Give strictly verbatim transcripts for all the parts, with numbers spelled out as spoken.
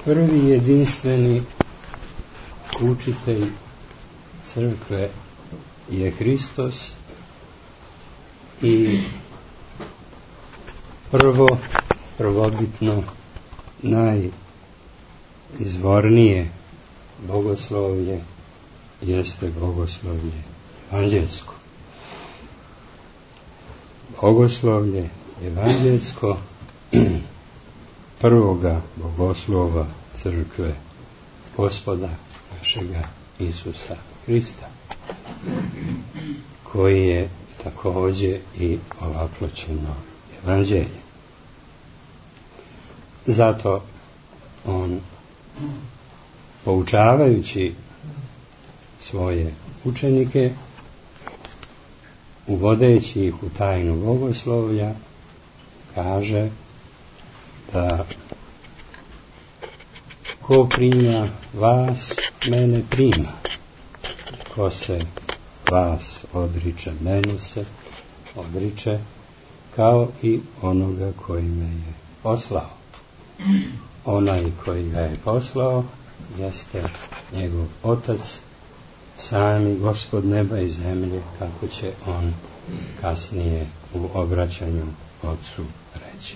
Prvi jedinstveni učitelj crkve je Hristos i prvo, prvobitno, najizvornije bogoslovlje jeste bogoslovlje evanđelsko. Bogoslovlje evanđelsko prvoga bogoslova crkve Gospoda našega Isusa Hrista, koji je također i ovaploćeno evanđelje. Zato on, poučavajući svoje učenike, uvodeći ih u tajnu bogoslovlja, kaže da ko prima vas, mene prima. Ko se vas odriče, mene se odriče, kao i onoga koji me je poslao. Onaj koji ga je poslao jeste njegov Otac, sami Gospod neba i zemlje, kako će on kasnije u obraćanju Otcu reći.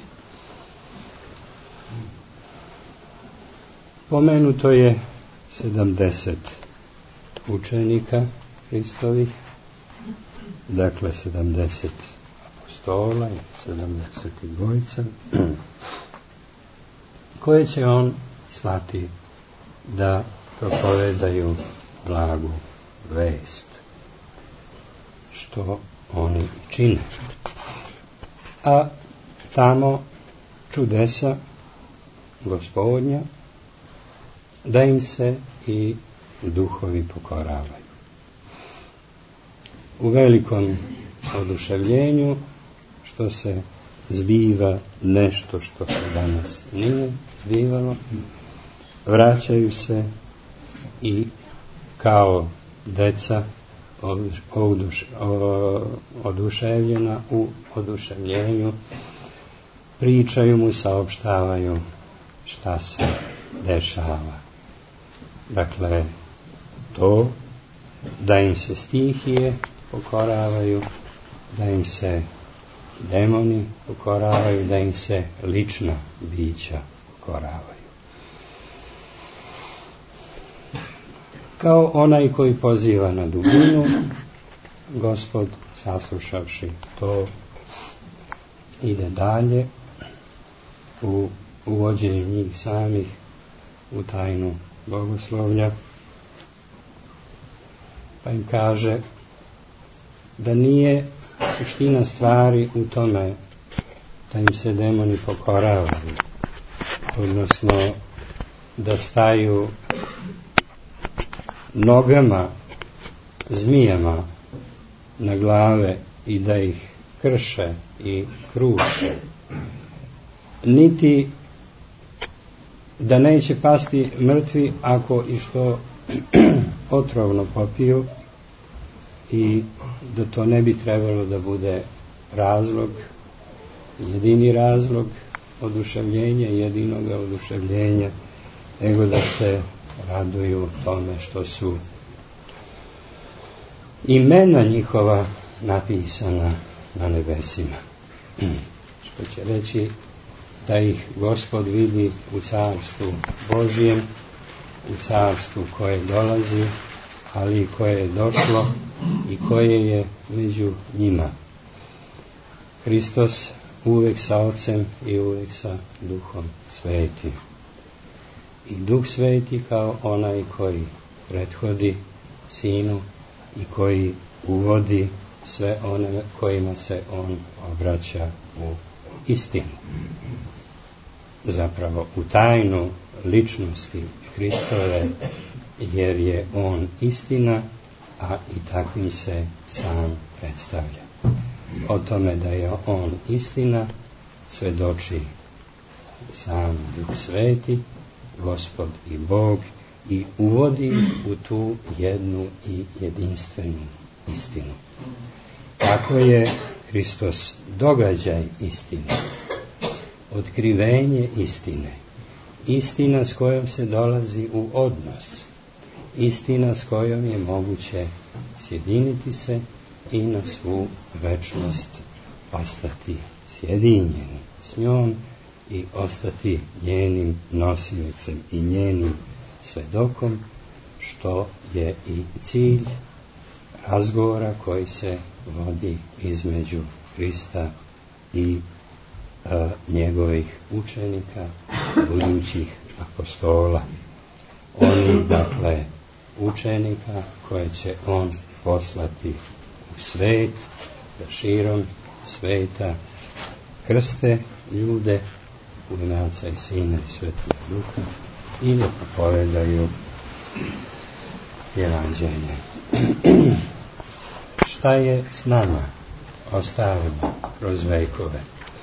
Pomenuto je sedamdeset učenika Hristovih, dakle sedamdeset apostola i sedamdeset dvojica, koje će on slati da propovedaju blagu vest, što oni čine. A tamo čudesa Gospodnja, da im se i duhovi pokoravaju. U velikom oduševljenju što se zbiva nešto što se danas nije zbivalo, vraćaju se i kao deca oduš, oduševljena u oduševljenju pričaju mu, saopštavaju šta se dešava. Dakle, to da im se stihije pokoravaju, da im se demoni pokoravaju, da im se lična bića pokoravaju. Kao onaj koji poziva na dubinu, Gospod, saslušavši to, ide dalje u uvođenju njih samih u tajnu bogoslovlja, pa im kaže da nije suština stvari u tome da im se demoni pokoravaju, odnosno da staju nogama zmijama na glave i da ih krše i kruše, niti da neće pasti mrtvi ako i što otrovno popiju, i da to ne bi trebalo da bude razlog, jedini razlog oduševljenja, jedinoga oduševljenja, nego da se raduju tome što su imena njihova napisana na nebesima. Što će reći da ih Gospod vidi u carstvu Božijem, u carstvu koje dolazi, ali i koje je došlo i koje je među njima. Hristos uvek sa Ocem i uvek sa Duhom Svetim. I Duh Sveti kao onaj koji prethodi Sinu i koji uvodi sve one kojima se on obraća u istinu. Zapravo u tajnu ličnosti Hristove, jer je on istina, a i takvim se sam predstavlja. O tome da je on istina svedoči sam Duh Sveti, Gospod i Bog, i uvodi u tu jednu i jedinstvenu istinu. Tako je Hristos događaj istine, otkrivenje istine istina s kojom se dolazi u odnos, istina s kojom je moguće sjediniti se i na svu večnost ostati sjedinjeni s njom i ostati njenim nosiocem i njenim svedokom, što je i cilj razgovora koji se vodi između Hrista i e, njegovih učenika, budućih apostola. Oni, dakle, učenika koje će on poslati u svet, da širom sveta krste ljude u ime Oca i Sina i Svetog Duha i da propovedaju evanđelje. Šta je s nama ostalima kroz vekove?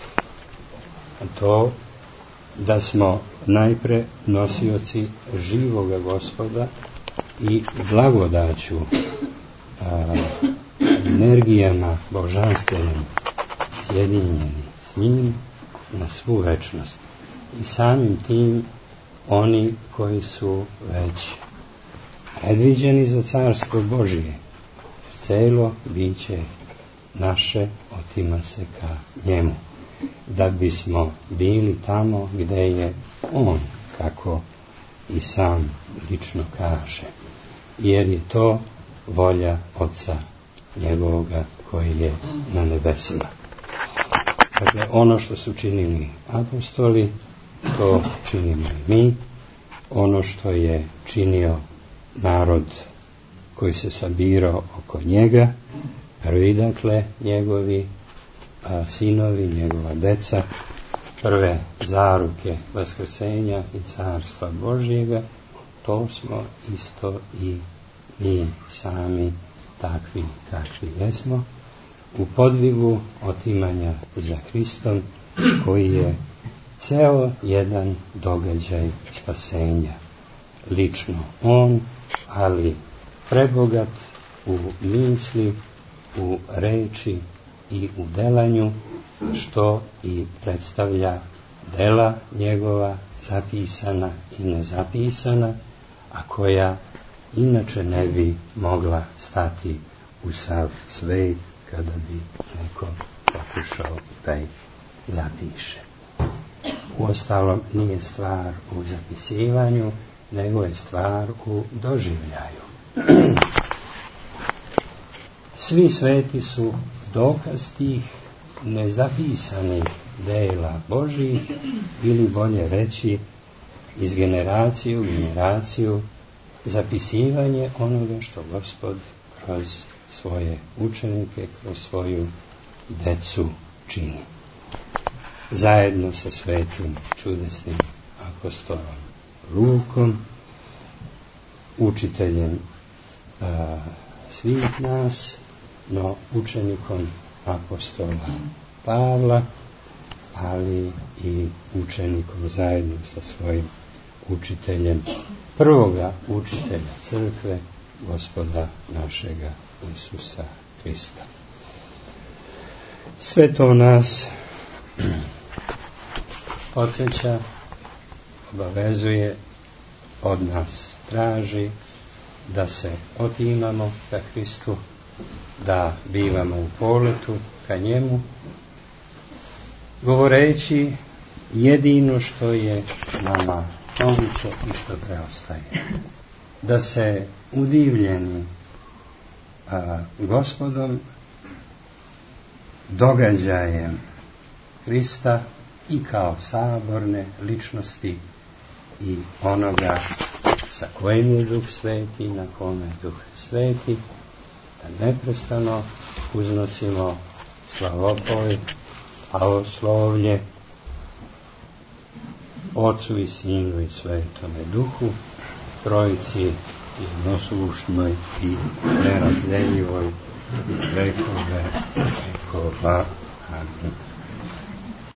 To da smo najpre nosioci živoga Gospoda i blagodaću, a, energijama božanstvenim sjedinjeni s njim na svu večnost. I samim tim oni koji su već predviđeni za carstvo Božije, celo biće naše otima se ka njemu, da bismo bili tamo gde je on, kako i sam lično kaže, jer je to volja Oca njegovoga koji je na nebesima. Dakle, ono što su činili apostoli, to činimo i mi. Ono što je činio narod koji se sabirao oko njega, prvi, dakle, njegovi a, sinovi, njegova deca, prve zaruke vaskrsenja i carstva Božjega, to smo isto i mi sami takvi kakvi jesmo, u podvigu otimanja za Hristom, koji je ceo jedan događaj spasenja. Lično on, ali prebogat u misli, u reči i u delanju, što i predstavlja dela njegova, zapisana i nezapisana, a koja inače ne bi mogla stati u sav svet kada bi neko pokušao da ih zapiše. Uostalom, nije stvar u zapisivanju, nego je stvar u doživljaju. Svi sveti su dokaz tih nezapisanih dela Božjih, ili bolje reći, iz generacije u generaciju zapisivanje onoga što Gospod kroz svoje učenike, kroz svoju decu čini. Zajedno sa svetim čudesnim apostolom Lukom, učiteljem a, svih nas, no učenikom apostola Pavla, ali i učenikom zajedno sa svojim učiteljem, prvoga učitelja crkve, Gospoda našega Isusa Hrista. Sve to nas podsjeća, obavezuje, od nas traži da se otimamo ka Hristu, da bivamo u poletu ka njemu, govoreći jedino što je nama moguće i što preostaje. Da se udivljeni a, Gospodom, događajem Hrista i kao saborne ličnosti i onoga sa kojim je Duh Sveti, na kome je Duh Sveti, da neprestano uznosimo slavopoj, slavoslovlje Otcu i Sinu i Svetome Duhu, Trojici jednoslušnoj i nerazdeljivoj, vekove vekova. Amin.